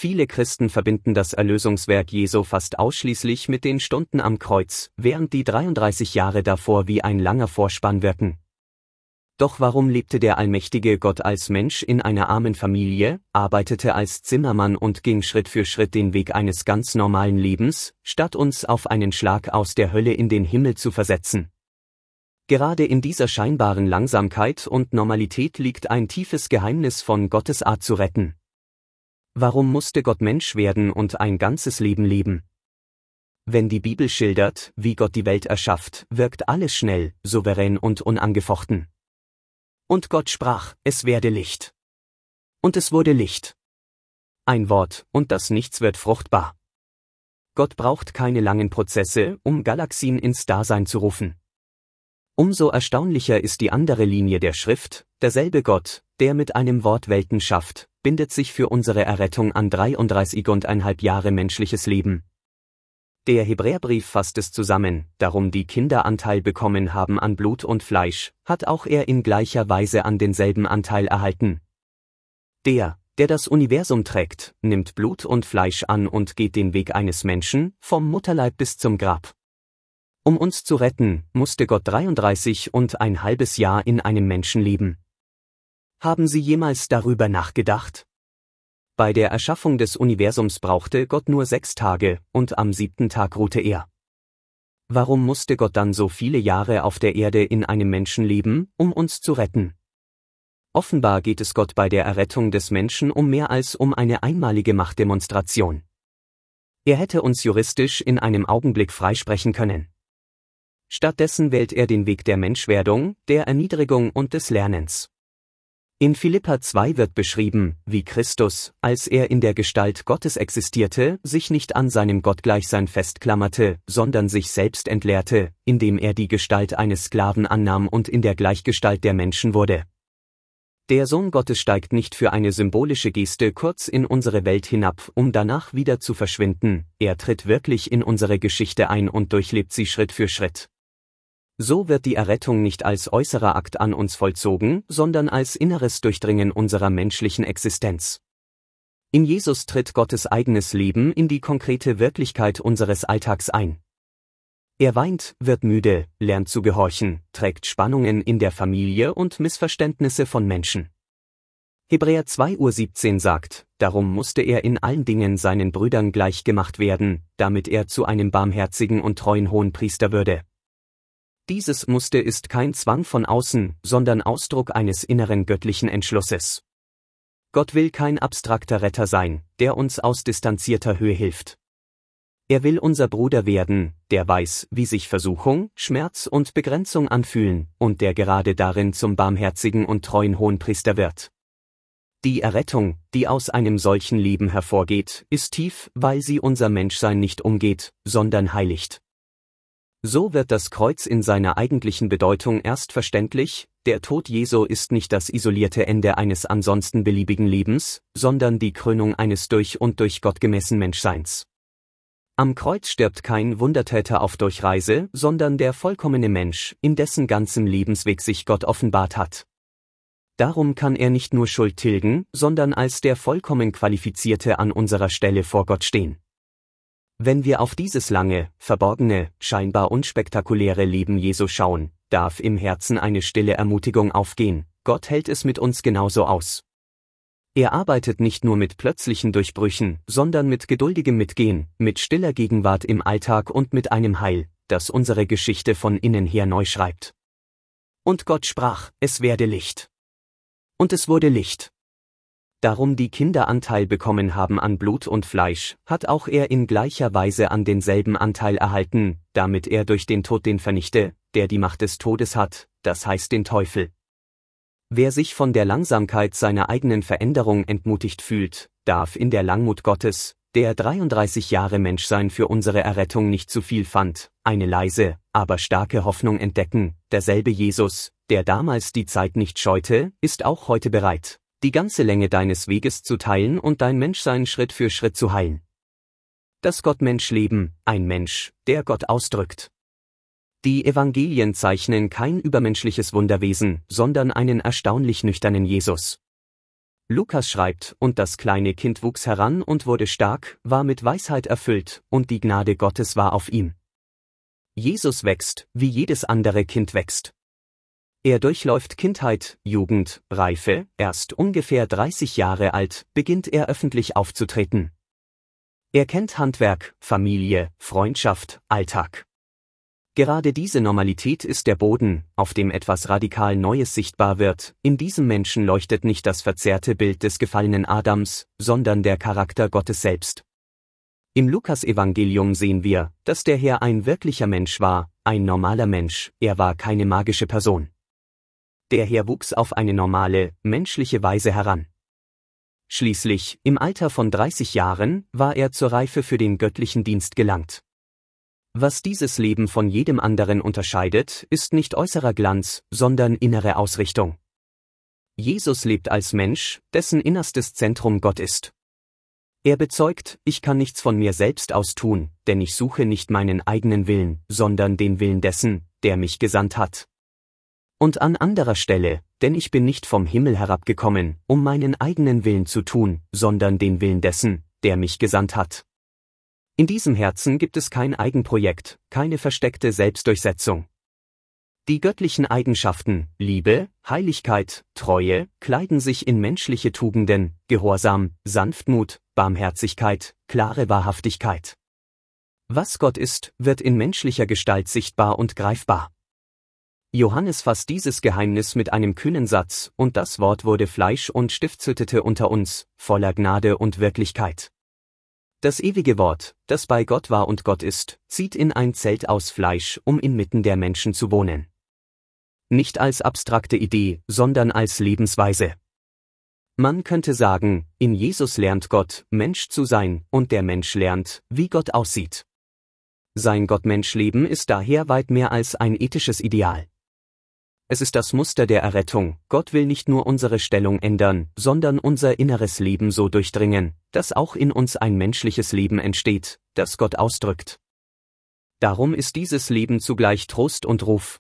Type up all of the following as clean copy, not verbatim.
Viele Christen verbinden das Erlösungswerk Jesu fast ausschließlich mit den Stunden am Kreuz, während die 33 Jahre davor wie ein langer Vorspann wirken. Doch warum lebte der allmächtige Gott als Mensch in einer armen Familie, arbeitete als Zimmermann und ging Schritt für Schritt den Weg eines ganz normalen Lebens, statt uns auf einen Schlag aus der Hölle in den Himmel zu versetzen? Gerade in dieser scheinbaren Langsamkeit und Normalität liegt ein tiefes Geheimnis von Gottes Art zu retten. Warum musste Gott Mensch werden und ein ganzes Leben leben? Wenn die Bibel schildert, wie Gott die Welt erschafft, wirkt alles schnell, souverän und unangefochten. Und Gott sprach, es werde Licht. Und es wurde Licht. Ein Wort, und das Nichts wird fruchtbar. Gott braucht keine langen Prozesse, um Galaxien ins Dasein zu rufen. Umso erstaunlicher ist die andere Linie der Schrift: derselbe Gott, der mit einem Wort Welten schafft, bindet sich für unsere Errettung an 33,5 Jahre menschliches Leben. Der Hebräerbrief fasst es zusammen: darum die Kinder Anteil bekommen haben an Blut und Fleisch, hat auch er in gleicher Weise an denselben Anteil erhalten. Der das Universum trägt, nimmt Blut und Fleisch an und geht den Weg eines Menschen, vom Mutterleib bis zum Grab. Um uns zu retten, musste Gott 33,5 Jahre in einem Menschen leben. Haben Sie jemals darüber nachgedacht? Bei der Erschaffung des Universums brauchte Gott nur 6 Tage, und am 7. Tag ruhte er. Warum musste Gott dann so viele Jahre auf der Erde in einem Menschen leben, um uns zu retten? Offenbar geht es Gott bei der Errettung des Menschen um mehr als um eine einmalige Machtdemonstration. Er hätte uns juristisch in einem Augenblick freisprechen können. Stattdessen wählt er den Weg der Menschwerdung, der Erniedrigung und des Lernens. In Philipper 2 wird beschrieben, wie Christus, als er in der Gestalt Gottes existierte, sich nicht an seinem Gottgleichsein festklammerte, sondern sich selbst entleerte, indem er die Gestalt eines Sklaven annahm und in der Gleichgestalt der Menschen wurde. Der Sohn Gottes steigt nicht für eine symbolische Geste kurz in unsere Welt hinab, um danach wieder zu verschwinden, er tritt wirklich in unsere Geschichte ein und durchlebt sie Schritt für Schritt. So wird die Errettung nicht als äußerer Akt an uns vollzogen, sondern als inneres Durchdringen unserer menschlichen Existenz. In Jesus tritt Gottes eigenes Leben in die konkrete Wirklichkeit unseres Alltags ein. Er weint, wird müde, lernt zu gehorchen, trägt Spannungen in der Familie und Missverständnisse von Menschen. Hebräer 2,17 sagt, darum musste er in allen Dingen seinen Brüdern gleichgemacht werden, damit er zu einem barmherzigen und treuen Hohenpriester würde. Dieses Musste ist kein Zwang von außen, sondern Ausdruck eines inneren göttlichen Entschlusses. Gott will kein abstrakter Retter sein, der uns aus distanzierter Höhe hilft. Er will unser Bruder werden, der weiß, wie sich Versuchung, Schmerz und Begrenzung anfühlen, und der gerade darin zum barmherzigen und treuen Hohenpriester wird. Die Errettung, die aus einem solchen Leben hervorgeht, ist tief, weil sie unser Menschsein nicht umgeht, sondern heiligt. So wird das Kreuz in seiner eigentlichen Bedeutung erst verständlich: der Tod Jesu ist nicht das isolierte Ende eines ansonsten beliebigen Lebens, sondern die Krönung eines durch und durch Gott gemessen Menschseins. Am Kreuz stirbt kein Wundertäter auf Durchreise, sondern der vollkommene Mensch, in dessen ganzem Lebensweg sich Gott offenbart hat. Darum kann er nicht nur Schuld tilgen, sondern als der vollkommen Qualifizierte an unserer Stelle vor Gott stehen. Wenn wir auf dieses lange, verborgene, scheinbar unspektakuläre Leben Jesu schauen, darf im Herzen eine stille Ermutigung aufgehen: Gott hält es mit uns genauso aus. Er arbeitet nicht nur mit plötzlichen Durchbrüchen, sondern mit geduldigem Mitgehen, mit stiller Gegenwart im Alltag und mit einem Heil, das unsere Geschichte von innen her neu schreibt. Und Gott sprach, es werde Licht. Und es wurde Licht. Darum die Kinder Anteil bekommen haben an Blut und Fleisch, hat auch er in gleicher Weise an denselben Anteil erhalten, damit er durch den Tod den vernichte, der die Macht des Todes hat, das heißt den Teufel. Wer sich von der Langsamkeit seiner eigenen Veränderung entmutigt fühlt, darf in der Langmut Gottes, der 33 Jahre Menschsein für unsere Errettung nicht zu viel fand, eine leise, aber starke Hoffnung entdecken: derselbe Jesus, der damals die Zeit nicht scheute, ist auch heute bereit, die ganze Länge deines Weges zu teilen und dein Menschsein Schritt für Schritt zu heilen. Das Gott-Mensch-Leben, ein Mensch, der Gott ausdrückt. Die Evangelien zeichnen kein übermenschliches Wunderwesen, sondern einen erstaunlich nüchternen Jesus. Lukas schreibt, und das kleine Kind wuchs heran und wurde stark, war mit Weisheit erfüllt, und die Gnade Gottes war auf ihm. Jesus wächst, wie jedes andere Kind wächst. Er durchläuft Kindheit, Jugend, Reife, erst ungefähr 30 Jahre alt, beginnt er öffentlich aufzutreten. Er kennt Handwerk, Familie, Freundschaft, Alltag. Gerade diese Normalität ist der Boden, auf dem etwas radikal Neues sichtbar wird. In diesem Menschen leuchtet nicht das verzerrte Bild des gefallenen Adams, sondern der Charakter Gottes selbst. Im Lukasevangelium sehen wir, dass der Herr ein wirklicher Mensch war, ein normaler Mensch, er war keine magische Person. Der Herr wuchs auf eine normale, menschliche Weise heran. Schließlich, im Alter von 30 Jahren, war er zur Reife für den göttlichen Dienst gelangt. Was dieses Leben von jedem anderen unterscheidet, ist nicht äußerer Glanz, sondern innere Ausrichtung. Jesus lebt als Mensch, dessen innerstes Zentrum Gott ist. Er bezeugt, ich kann nichts von mir selbst aus tun, denn ich suche nicht meinen eigenen Willen, sondern den Willen dessen, der mich gesandt hat. Und an anderer Stelle, denn ich bin nicht vom Himmel herabgekommen, um meinen eigenen Willen zu tun, sondern den Willen dessen, der mich gesandt hat. In diesem Herzen gibt es kein Eigenprojekt, keine versteckte Selbstdurchsetzung. Die göttlichen Eigenschaften, Liebe, Heiligkeit, Treue, kleiden sich in menschliche Tugenden, Gehorsam, Sanftmut, Barmherzigkeit, klare Wahrhaftigkeit. Was Gott ist, wird in menschlicher Gestalt sichtbar und greifbar. Johannes fasst dieses Geheimnis mit einem kühnen Satz, und das Wort wurde Fleisch und stiftshüttete unter uns, voller Gnade und Wirklichkeit. Das ewige Wort, das bei Gott war und Gott ist, zieht in ein Zelt aus Fleisch, um inmitten der Menschen zu wohnen. Nicht als abstrakte Idee, sondern als Lebensweise. Man könnte sagen, in Jesus lernt Gott, Mensch zu sein, und der Mensch lernt, wie Gott aussieht. Sein Gott-Mensch-Leben ist daher weit mehr als ein ethisches Ideal. Es ist das Muster der Errettung. Gott will nicht nur unsere Stellung ändern, sondern unser inneres Leben so durchdringen, dass auch in uns ein menschliches Leben entsteht, das Gott ausdrückt. Darum ist dieses Leben zugleich Trost und Ruf.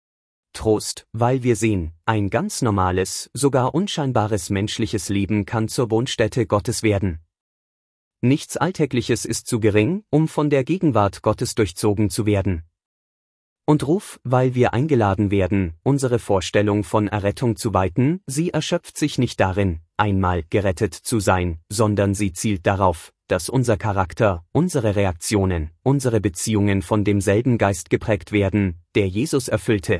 Trost, weil wir sehen, ein ganz normales, sogar unscheinbares menschliches Leben kann zur Wohnstätte Gottes werden. Nichts Alltägliches ist zu gering, um von der Gegenwart Gottes durchzogen zu werden. Und Ruf, weil wir eingeladen werden, unsere Vorstellung von Errettung zu weiten, sie erschöpft sich nicht darin, einmal gerettet zu sein, sondern sie zielt darauf, dass unser Charakter, unsere Reaktionen, unsere Beziehungen von demselben Geist geprägt werden, der Jesus erfüllte.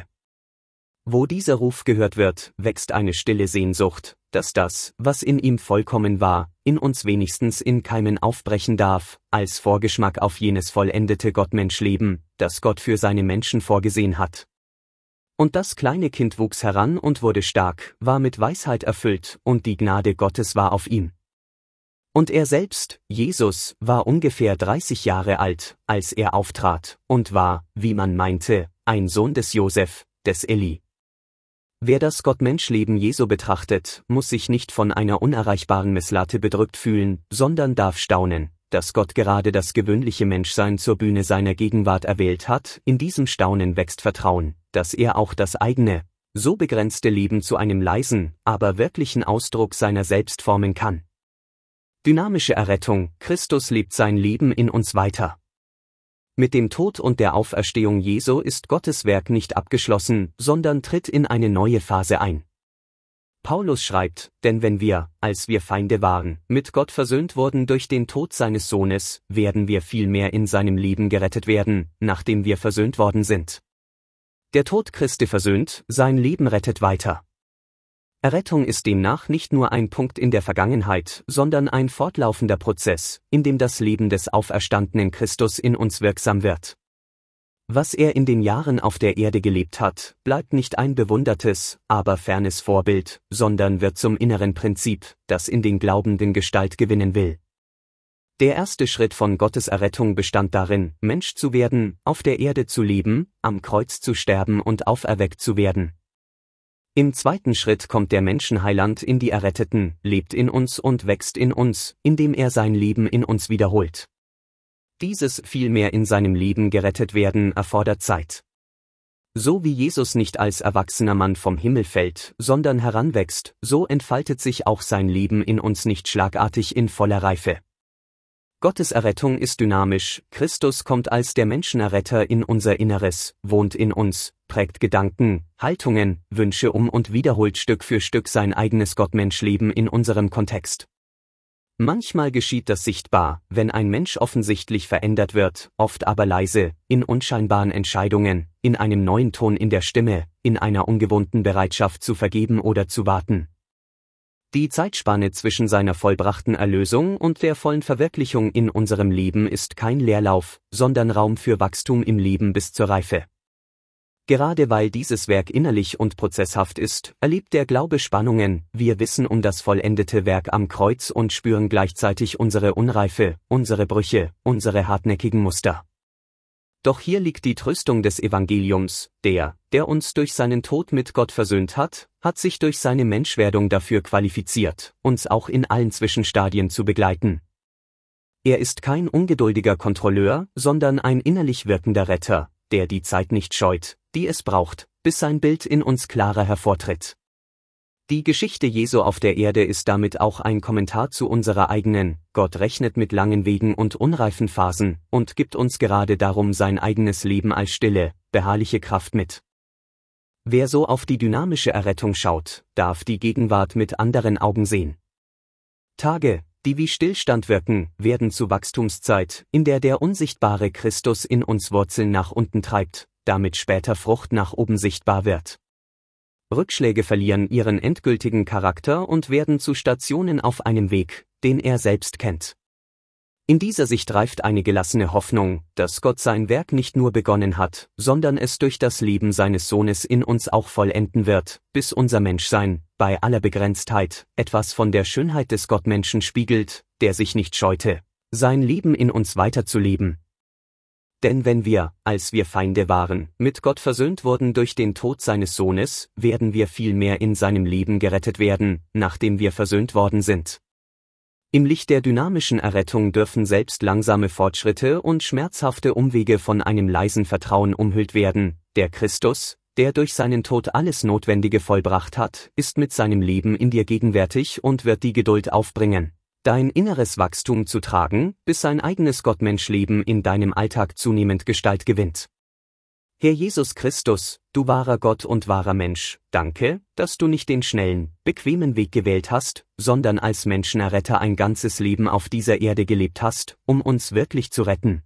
Wo dieser Ruf gehört wird, wächst eine stille Sehnsucht, dass das, was in ihm vollkommen war, in uns wenigstens in Keimen aufbrechen darf, als Vorgeschmack auf jenes vollendete Gottmenschleben, das Gott für seine Menschen vorgesehen hat. Und das kleine Kind wuchs heran und wurde stark, war mit Weisheit erfüllt, und die Gnade Gottes war auf ihm. Und er selbst, Jesus, war ungefähr 30 Jahre alt, als er auftrat, und war, wie man meinte, ein Sohn des Josef, des Eli. Wer das Gott-Mensch-Leben Jesu betrachtet, muss sich nicht von einer unerreichbaren Messlatte bedrückt fühlen, sondern darf staunen, dass Gott gerade das gewöhnliche Menschsein zur Bühne seiner Gegenwart erwählt hat. In diesem Staunen wächst Vertrauen, dass er auch das eigene, so begrenzte Leben zu einem leisen, aber wirklichen Ausdruck seiner selbst formen kann. Dynamische Errettung, Christus lebt sein Leben in uns weiter. Mit dem Tod und der Auferstehung Jesu ist Gottes Werk nicht abgeschlossen, sondern tritt in eine neue Phase ein. Paulus schreibt, denn wenn wir, als wir Feinde waren, mit Gott versöhnt wurden durch den Tod seines Sohnes, werden wir vielmehr in seinem Leben gerettet werden, nachdem wir versöhnt worden sind. Der Tod Christi versöhnt, sein Leben rettet weiter. Errettung ist demnach nicht nur ein Punkt in der Vergangenheit, sondern ein fortlaufender Prozess, in dem das Leben des auferstandenen Christus in uns wirksam wird. Was er in den Jahren auf der Erde gelebt hat, bleibt nicht ein bewundertes, aber fernes Vorbild, sondern wird zum inneren Prinzip, das in den Glaubenden Gestalt gewinnen will. Der erste Schritt von Gottes Errettung bestand darin, Mensch zu werden, auf der Erde zu leben, am Kreuz zu sterben und auferweckt zu werden. Im zweiten Schritt kommt der Menschenheiland in die Erretteten, lebt in uns und wächst in uns, indem er sein Leben in uns wiederholt. Dieses vielmehr in seinem Leben gerettet werden erfordert Zeit. So wie Jesus nicht als erwachsener Mann vom Himmel fällt, sondern heranwächst, so entfaltet sich auch sein Leben in uns nicht schlagartig in voller Reife. Gottes Errettung ist dynamisch, Christus kommt als der Menschenerretter in unser Inneres, wohnt in uns, prägt Gedanken, Haltungen, Wünsche und wiederholt Stück für Stück sein eigenes Gottmenschleben in unserem Kontext. Manchmal geschieht das sichtbar, wenn ein Mensch offensichtlich verändert wird, oft aber leise, in unscheinbaren Entscheidungen, in einem neuen Ton in der Stimme, in einer ungewohnten Bereitschaft zu vergeben oder zu warten. Die Zeitspanne zwischen seiner vollbrachten Erlösung und der vollen Verwirklichung in unserem Leben ist kein Leerlauf, sondern Raum für Wachstum im Leben bis zur Reife. Gerade weil dieses Werk innerlich und prozesshaft ist, erlebt der Glaube Spannungen, wir wissen um das vollendete Werk am Kreuz und spüren gleichzeitig unsere Unreife, unsere Brüche, unsere hartnäckigen Muster. Doch hier liegt die Tröstung des Evangeliums, der uns durch seinen Tod mit Gott versöhnt hat sich durch seine Menschwerdung dafür qualifiziert, uns auch in allen Zwischenstadien zu begleiten. Er ist kein ungeduldiger Kontrolleur, sondern ein innerlich wirkender Retter, der die Zeit nicht scheut, die es braucht, bis sein Bild in uns klarer hervortritt. Die Geschichte Jesu auf der Erde ist damit auch ein Kommentar zu unserer eigenen. Gott rechnet mit langen Wegen und unreifen Phasen und gibt uns gerade darum sein eigenes Leben als stille, beharrliche Kraft mit. Wer so auf die dynamische Errettung schaut, darf die Gegenwart mit anderen Augen sehen. Tage, die wie Stillstand wirken, werden zu Wachstumszeit, in der unsichtbare Christus in uns Wurzeln nach unten treibt, damit später Frucht nach oben sichtbar wird. Rückschläge verlieren ihren endgültigen Charakter und werden zu Stationen auf einem Weg, den er selbst kennt. In dieser Sicht reift eine gelassene Hoffnung, dass Gott sein Werk nicht nur begonnen hat, sondern es durch das Leben seines Sohnes in uns auch vollenden wird, bis unser Menschsein, bei aller Begrenztheit, etwas von der Schönheit des Gottmenschen spiegelt, der sich nicht scheute, sein Leben in uns weiterzuleben. Denn wenn wir, als wir Feinde waren, mit Gott versöhnt wurden durch den Tod seines Sohnes, werden wir vielmehr in seinem Leben gerettet werden, nachdem wir versöhnt worden sind. Im Licht der dynamischen Errettung dürfen selbst langsame Fortschritte und schmerzhafte Umwege von einem leisen Vertrauen umhüllt werden. Der Christus, der durch seinen Tod alles Notwendige vollbracht hat, ist mit seinem Leben in dir gegenwärtig und wird die Geduld aufbringen, dein inneres Wachstum zu tragen, bis sein eigenes Gottmenschleben in deinem Alltag zunehmend Gestalt gewinnt. Herr Jesus Christus, du wahrer Gott und wahrer Mensch, danke, dass du nicht den schnellen, bequemen Weg gewählt hast, sondern als Menschenerretter ein ganzes Leben auf dieser Erde gelebt hast, um uns wirklich zu retten.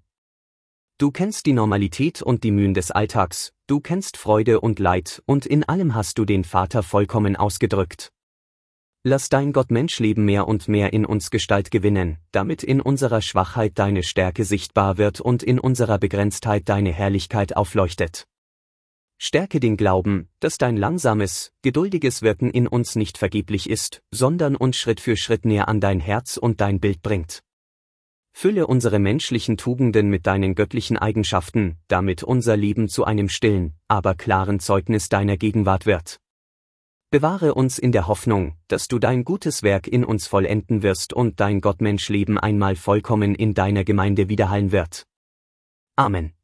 Du kennst die Normalität und die Mühen des Alltags, du kennst Freude und Leid, und in allem hast du den Vater vollkommen ausgedrückt. Lass dein Gottmenschleben mehr und mehr in uns Gestalt gewinnen, damit in unserer Schwachheit deine Stärke sichtbar wird und in unserer Begrenztheit deine Herrlichkeit aufleuchtet. Stärke den Glauben, dass dein langsames, geduldiges Wirken in uns nicht vergeblich ist, sondern uns Schritt für Schritt näher an dein Herz und dein Bild bringt. Fülle unsere menschlichen Tugenden mit deinen göttlichen Eigenschaften, damit unser Leben zu einem stillen, aber klaren Zeugnis deiner Gegenwart wird. Bewahre uns in der Hoffnung, dass du dein gutes Werk in uns vollenden wirst und dein Gottmenschleben einmal vollkommen in deiner Gemeinde widerhallen wird. Amen.